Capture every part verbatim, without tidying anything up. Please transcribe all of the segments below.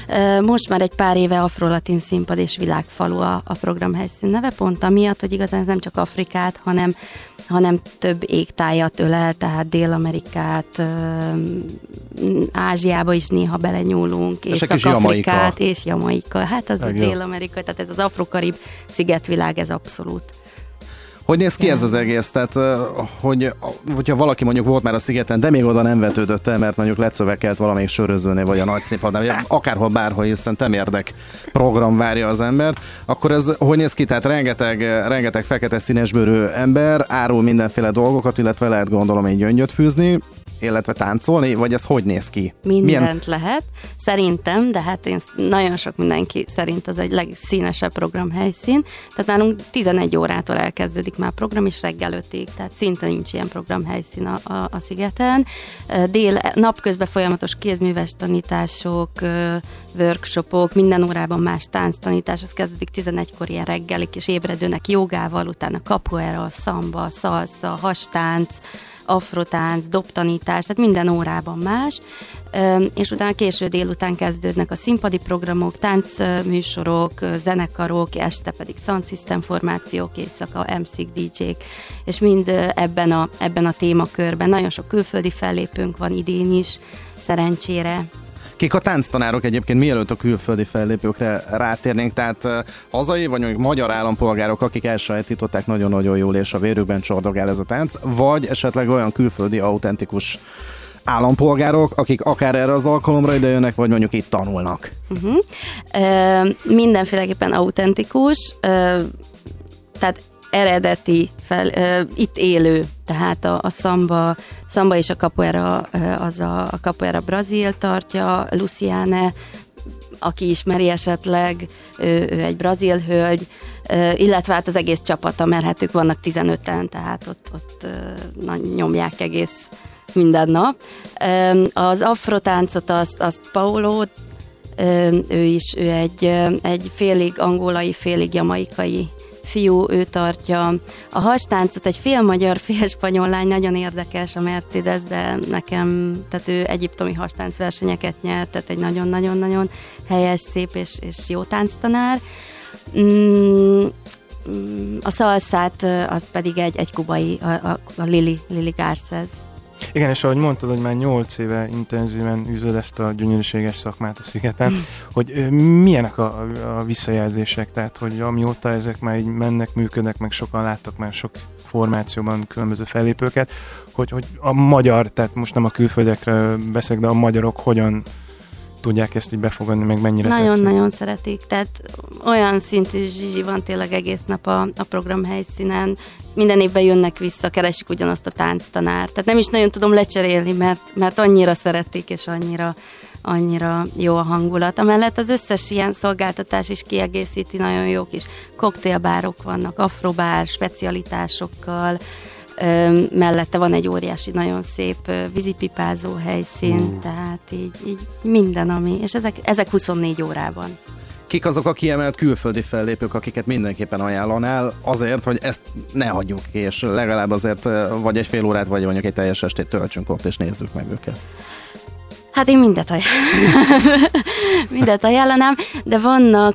Most már egy pár éve Afro-Latin Színpad és Világfalu a, a programhelyszín neve, pont amiatt, hogy igazán ez nem csak Afrikát, hanem, hanem több égtájat ölel, tehát Dél-Amerikát, Ázsiába is néha belenyúlunk, Észak-Afrikát és Jamaika. Hát az a Dél-Amerika, tehát ez az afro-karib szigetvilág, ez abszolút. Hogy néz ki ez az egész? Tehát, hogy, hogyha valaki mondjuk volt már a szigeten, de még oda nem vetődött el, mert mondjuk lecövekelt valamelyik sörözőnél, vagy a nagy színpadnál, akárhol, bárhol, hiszen temérdek program várja az embert, akkor ez hogy néz ki? Tehát rengeteg, rengeteg fekete színesbőrű ember árul mindenféle dolgokat, illetve lehet gondolom egy gyöngyöt fűzni, illetve táncolni, vagy ez hogy néz ki? Mindent Milyen... lehet, szerintem, de hát én nagyon sok mindenki szerint az egy legszínesebb programhelyszín. Tehát nálunk tizenegy órától elkezdődik már program, és reggel ötig, tehát szinte nincs ilyen programhelyszín a, a, a szigeten. Dél, napközben folyamatos kézműves tanítások, workshopok, minden órában más tánctanítás, az kezdődik tizenegykor ilyen reggelik, és ébredőnek jogával, utána capoeira, szamba, szalsza, hastánc, afrotánc, dobtanítás, tehát minden órában más, és utána késő délután kezdődnek a színpadi programok, táncműsorok, zenekarok, este pedig sound system formációk, éjszaka em cék, dé jék, és mind ebben a, ebben a témakörben. Nagyon sok külföldi fellépőnk van idén is, szerencsére. Kik a tánctanárok egyébként, mielőtt a külföldi fellépőkre rátérnénk, tehát hazai vagy mondjuk magyar állampolgárok, akik elsajátították nagyon-nagyon jól, és a vérükben csordogál ez a tánc, vagy esetleg olyan külföldi autentikus állampolgárok, akik akár erre az alkalomra idejönnek, vagy mondjuk itt tanulnak? Uh-huh. Uh, mindenféleképpen autentikus, uh, tehát eredeti, fel, uh, itt élő, tehát a, a szamba, szamba és a capoeira, uh, az a, a capoeira brazil tartja, Luciane, aki ismeri esetleg, ő, ő egy brazil hölgy, uh, illetve hát az egész csapata, mert hát ők vannak tizenöten, tehát ott, ott uh, na, nyomják egész minden nap. Um, az afrotáncot azt, azt Paulo, um, ő is, ő egy, egy félig angolai, félig jamaikai fiú, ő tartja. A hastáncot egy fél magyar, fél spanyol lány, nagyon érdekes, a Mercedes, de nekem, tehát ő egyiptomi hastánc versenyeket nyert, tehát egy nagyon-nagyon-nagyon helyes, szép és, és jó tánctanár. Mm, a szalszát, az pedig egy, egy kubai, a, a, a Lili, Lili Garces. Igen, és ahogy mondtad, hogy már nyolc éve intenzíven űzöd ezt a gyönyörűséges szakmát a szigeten, mm. hogy ö, milyenek a, a visszajelzések, tehát hogy amióta ezek már így mennek, működnek, meg sokan láttak már sok formációban különböző fellépőket, hogy, hogy a magyar, tehát most nem a külföldekre beszélek, de a magyarok hogyan tudják ezt így befogadni, meg mennyire Nagyon-nagyon szeretik, tehát olyan szintű zsizsi van tényleg egész nap a, a program helyszínen, minden évben jönnek vissza, keresik ugyanazt a tánctanárt, tehát nem is nagyon tudom lecserélni, mert, mert annyira szeretik, és annyira, annyira jó a hangulat. Amellett az összes ilyen szolgáltatás is kiegészíti, nagyon jó kis koktélbárok vannak, afrobár, specialitásokkal, Ö, mellette van egy óriási, nagyon szép ö, vízipipázó helyszín, uh. tehát így, így minden, ami, és ezek, ezek huszonnégy órában. Kik azok a kiemelt külföldi fellépők, akiket mindenképpen ajánlanál azért, hogy ezt ne hagyjuk ki, és legalább azért vagy egy fél órát, vagy mondjuk egy teljes estét töltsünk ott, és nézzük meg őket? Hát én mindet ajánlanám, mindet ajánlanám, de vannak,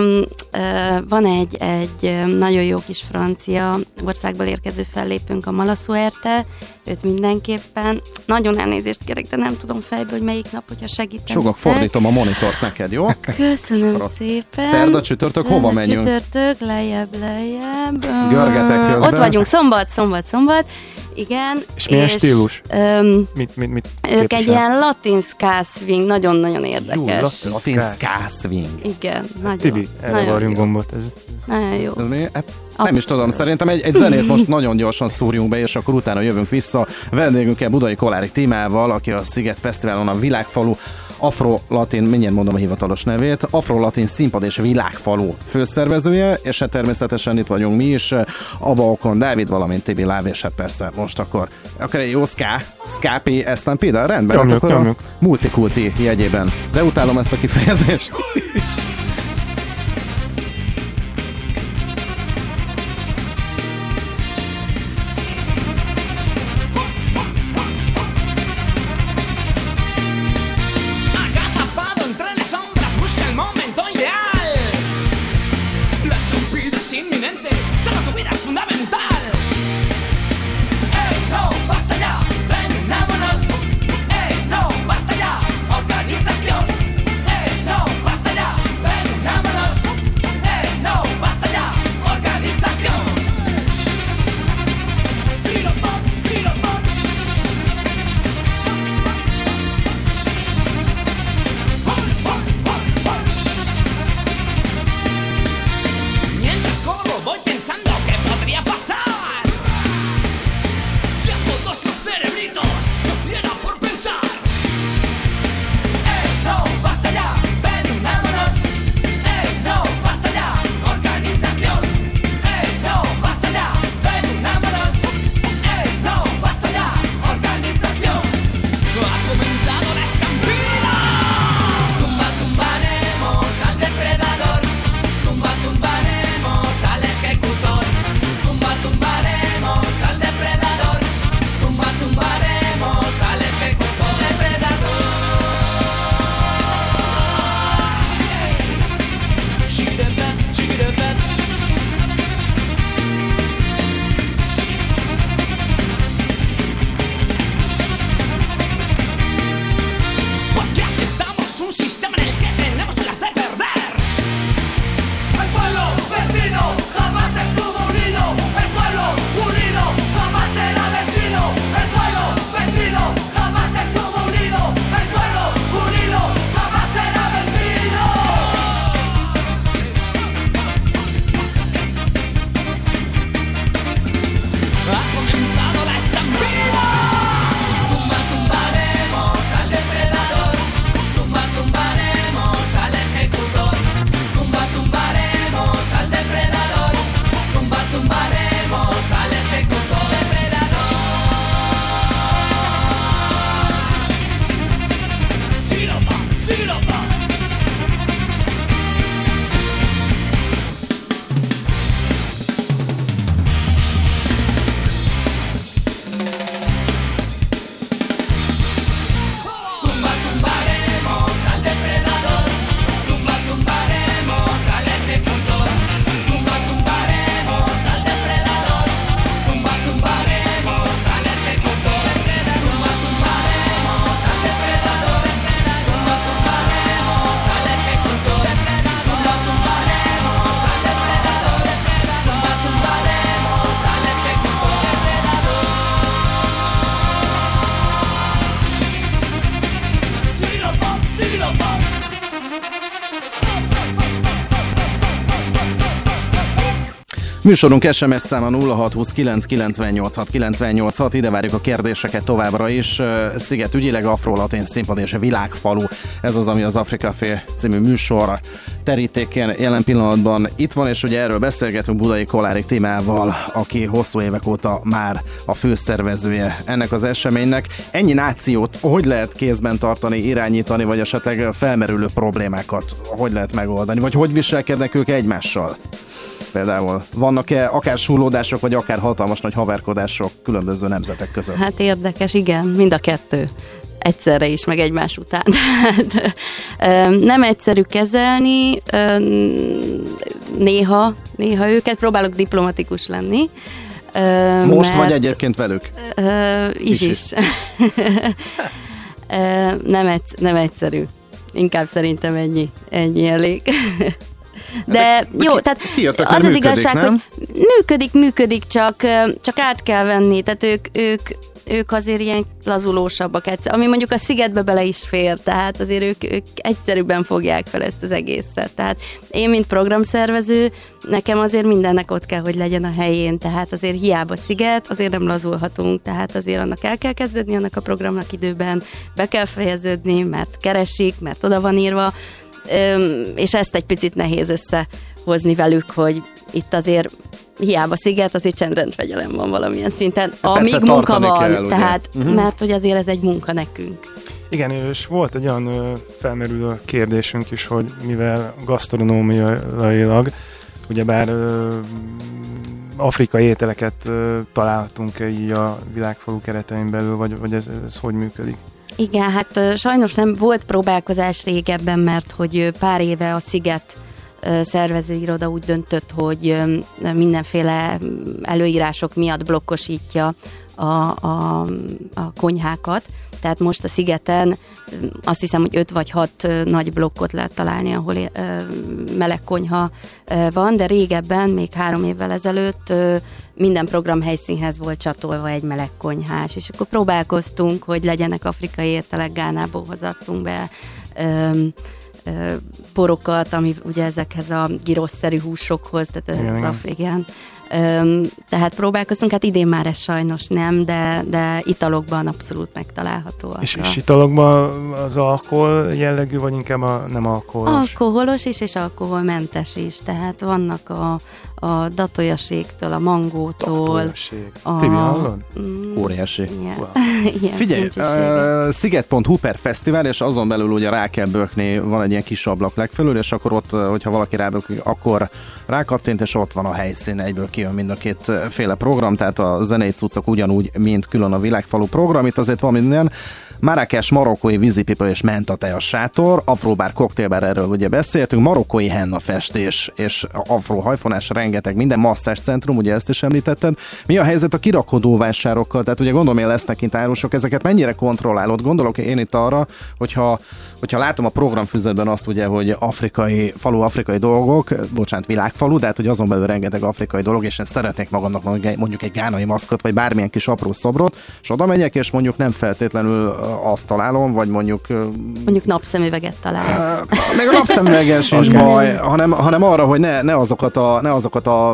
van egy, egy nagyon jó kis francia országból érkező fellépőnk, a Malasuerte, őt mindenképpen, nagyon elnézést kérek, de nem tudom fejből, hogy melyik nap, hogyha segítenek. Sogok, fordítom a monitort neked, jó? Köszönöm Arra. szépen. Szerda, csütörtök, Szerda, hova menjünk? Csütörtök, lejjebb, lejjebb. Görgetek közben. Ott vagyunk, szombat, szombat, szombat. Igen. És milyen és, stílus? Um, mit, mit, mit ők egy ilyen latin ska swing, nagyon-nagyon érdekes. Jó, latin ska swing. Igen, nagyon. Tibi, erre varjunk gombot. Ez, nagyon jó. Ez mi? Hát, nem is tudom, szerintem egy, egy zenét most nagyon gyorsan szúrjunk be, és akkor utána jövünk vissza. Vendégünkkel Budai Kolárik Tímával, aki a Sziget Fesztiválon a Világfalu Afro-Latin, mindjárt mondom a hivatalos nevét, Afro-Latin Színpad és Világfalu főszervezője, és hát természetesen itt vagyunk mi is, Aba Okon Dávid, valamint Tibi Láv, és hát persze most akkor, akkor egy jó ska, skapi estampida, rendben, nyomjuk, hát akkor nyomjuk. A multikulti jegyében. De utálom ezt a kifejezést. Műsorunk es em es száma nulla hat húsz kilenc kilencvennyolc hat kilencvennyolc hat, ide várjuk a kérdéseket továbbra is. Sziget ügyileg, afro-latin színpad és világfalu. Ez az, ami az Afrikafé című műsor terítékén jelen pillanatban itt van, és ugye erről beszélgetünk Budai Kolárik Tímával, aki hosszú évek óta már a főszervezője ennek az eseménynek. Ennyi nációt hogy lehet kézben tartani, irányítani, vagy esetleg felmerülő problémákat hogy lehet megoldani, vagy hogy viselkednek ők egymással? Például vannak-e akár súrlódások, vagy akár hatalmas nagy haverkodások különböző nemzetek között? Hát érdekes, igen, mind a kettő. Egyszerre is, meg egymás után. Tehát, nem egyszerű kezelni, néha, néha őket, próbálok diplomatikus lenni. Most mert, vagy egyébként velük? Is is. is. nem, egy, nem egyszerű. Inkább szerintem ennyi, ennyi elég. De, de jó, ki, tehát ki az az igazság, nem? hogy működik, működik, csak, csak át kell venni, tehát ők, ők, ők azért ilyen lazulósabbak, ami mondjuk a Szigetbe bele is fér, tehát azért ők, ők egyszerűbben fogják fel ezt az egészet. Tehát én, mint programszervező, nekem azért mindennek ott kell, hogy legyen a helyén, tehát azért hiába Sziget, azért nem lazulhatunk, tehát azért annak el kell kezdődni, annak a programnak időben, be kell fejeződni, mert keresik, mert oda van írva, és ezt egy picit nehéz összehozni velük, hogy itt azért hiába Sziget, azért csendrendfegyelem van valamilyen szinten, amíg persze, munka van, kell, tehát, uh-huh. mert hogy azért ez egy munka nekünk. Igen, és volt egy olyan ö, felmerülő kérdésünk is, hogy mivel gasztronómiailag, ugyebár ö, afrikai ételeket ö, találtunk így a világfalu keretein belül, vagy, vagy ez, ez hogy működik? Igen, hát sajnos nem volt próbálkozás régebben, mert hogy pár éve a Sziget szervezőiroda úgy döntött, hogy mindenféle előírások miatt blokkosítja a, a, a konyhákat. Tehát most a Szigeten azt hiszem, hogy öt vagy hat nagy blokkot lehet találni, ahol meleg konyha van, de régebben, még három évvel ezelőtt minden program helyszínhez volt csatolva egy meleg konyhás, és akkor próbálkoztunk, hogy legyenek afrikai ételek, Gánából hozattunk be porokat, ami ugye ezekhez a gyroszszerű húsokhoz, tehát ez az igen. Öm, tehát próbálkoztunk, hát idén már ez sajnos nem, de, de italokban abszolút megtalálhatóak. És, és italokban az alkohol jellegű, vagy inkább a nem alkoholos? Alkoholos is, és alkoholmentes is, tehát vannak a, a datójaségtől, a mangótól. Datójaség. A... Tibi, hallod? Mm, óriási. Yeah. Wow. Ilyen figyelj, uh, sziget pont hu per fesztivál, és azon belül ugye rá kell bökni, van egy ilyen kis ablak legfelül, és akkor ott, hogyha valaki rábökik, akkor rákattint, és ott van a helyszín, egyből kijön mind a két féle program, tehát a zenei cuccok ugyanúgy, mint külön a világfalu program, itt azért van minden. Marrakes marokkói vízipipa és mentatejas sátor, afróbár, koktélbár, erről ugye beszéltünk, marokkói henna festés és afró hajfonás, rengeteg minden, masszás centrum, ugye ezt is említetted. Mi a helyzet a kirakodóvásárokkal? Tehát ugye gondolom, hogy lesznek kint árusok, ezeket mennyire kontrollálod? Gondolok én itt arra, hogyha, hogyha látom a programfüzetben azt ugye, hogy afrikai, falu afrikai dolgok, bocsánat, világfalu, de hát hogy azon belül rengeteg afrikai dolog, és én szeretnék magamnak mondjuk egy gánai maszkot, vagy bármilyen kis apró szobrot, és oda megyek, és mondjuk nem feltétlenül azt találom, vagy mondjuk... Mondjuk napszemüveget találsz. Még a napszemüveggel sincs baj, hanem, hanem arra, hogy ne, ne, azokat a, ne azokat a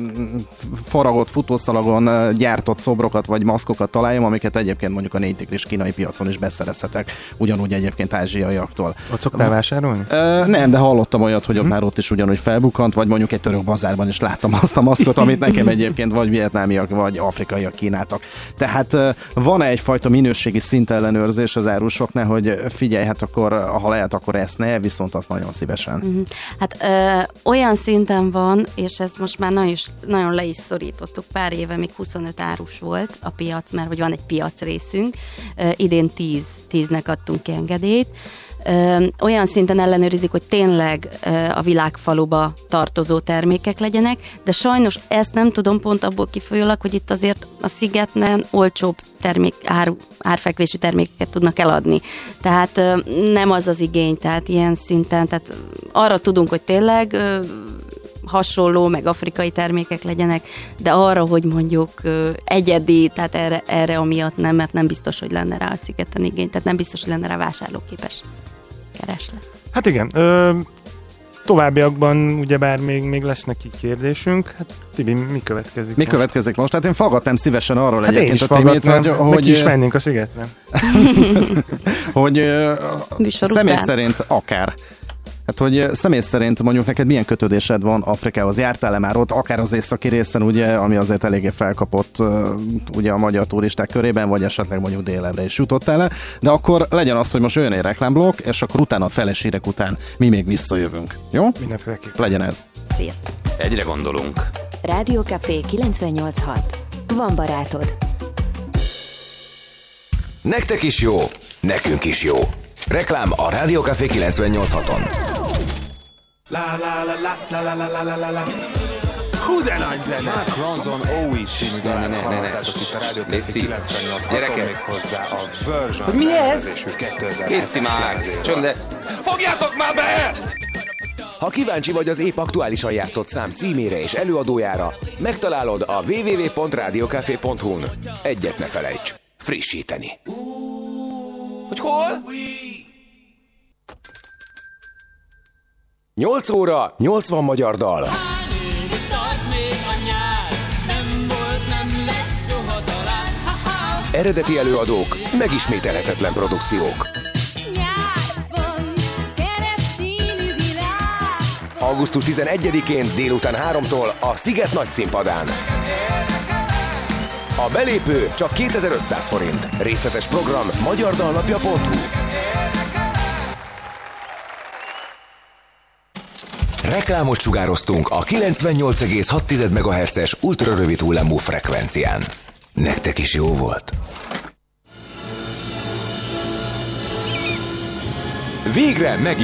faragott futószalagon gyártott szobrokat, vagy maszkokat találjam, amiket egyébként mondjuk a négy tigris kínai piacon is beszerezhetek, ugyanúgy egyébként ázsiaiaktól. Ott szoktál vásárolni? Uh, nem, de hallottam olyat, hogy ott hmm. már ott is ugyanúgy felbukkant, vagy mondjuk egy török bazárban is láttam azt a maszkot, amit nekem egyébként vagy vietnámiak, vagy afrikaiak kínáltak. Tehát uh, van-e egyfajta minőségi szintellenőrzés az árusoknál, hogy figyelj, hát akkor, ha lehet, akkor ezt ne, viszont azt nagyon szívesen. Uh-huh. Hát ö, olyan szinten van, és ezt most már nagyon, is, nagyon le is szorítottuk, pár éve még huszonöt árus volt a piac, mert hogy van egy piac részünk, ö, idén tíz, tíznek adtunk ki engedélyt. Ö, olyan szinten ellenőrizik, hogy tényleg ö, a világfaluba tartozó termékek legyenek, de sajnos ezt nem tudom pont abból kifolyólag, hogy itt azért a Szigeten olcsóbb termék, ár, árfekvésű termékeket tudnak eladni. Tehát ö, nem az az igény, tehát ilyen szinten, tehát arra tudunk, hogy tényleg ö, hasonló, meg afrikai termékek legyenek, de arra, hogy mondjuk ö, egyedi, tehát erre, erre amiatt nem, mert nem biztos, hogy lenne rá a Szigeten igény, tehát nem biztos, hogy lenne rá vásárlóképes kereslet. Hát igen, ö, továbbiakban ugyebár még, még lesz neki kérdésünk. Hát Tibi, mi következik? Mi most? következik most? Hát én fogadtam szívesen arról hát egyébként a Timit, hogy, hogy is mennénk a szigetre. hogy Műsor személy után. szerint akár. Hát, hogy személy szerint mondjuk neked milyen kötődésed van Afrikához? Jártál-e már ott, akár az északi részen, ugye, ami azért eléggé felkapott ugye a magyar turisták körében, vagy esetleg mondjuk délebre is jutottál le, de akkor legyen az, hogy most jön egy reklámblokk, és akkor utána a feles hírek után mi még visszajövünk. Jó? Mindenféleképp. Legyen ez. Sziasztok! Egyre gondolunk. Rádiókafé kilencvennyolc hat. Van barátod. Nektek is jó, nekünk is jó. Reklám a Rádiókafé kilencvennyolc haton. Hú, de nagy zene! Mark Ronson ó is Ne, ne, ne, ne, ne. Léci, gyerekek! Hogy mi ez? Léci már! Csönde! Fogjátok már be! Ha kíváncsi vagy az épp aktuálisan játszott szám címére és előadójára, megtalálod a double-u double-u double-u pont rádiókafé pont hu-n. Egyet ne felejts, frissíteni. Hogy hol? nyolc óra, nyolcvan magyar dal. Eredeti előadók, megismételhetetlen produkciók. augusztus tizenegyedikén délután háromtól a Sziget nagy színpadán. A belépő csak kétezer-ötszáz forint. Részletes program magyardalnapja pont hu. Reklámot sugároztunk a kilencvennyolc egész hat megahertzes ultrarövid hullámú frekvencián. Nektek is jó volt? Végre meg